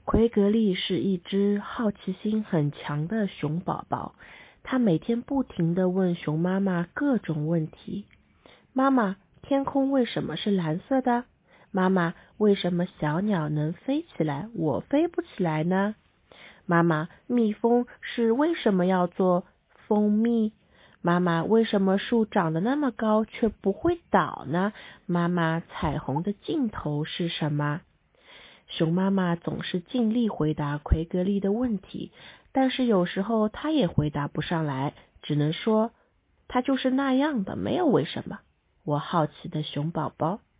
奎格利是一只好奇心很强的熊宝宝，他每天不停地问熊妈妈各种问题。妈妈，天空为什么是蓝色的？妈妈，为什么小鸟能飞起来，我飞不起来呢？妈妈，蜜蜂是为什么要做蜂蜜？妈妈，为什么树长得那么高却不会倒呢？妈妈，彩虹的尽头是什么？熊妈妈总是尽力回答奎格利的问题，但是有时候她也回答不上来，只能说，它就是那样的，没有为什么。我好奇的熊宝宝。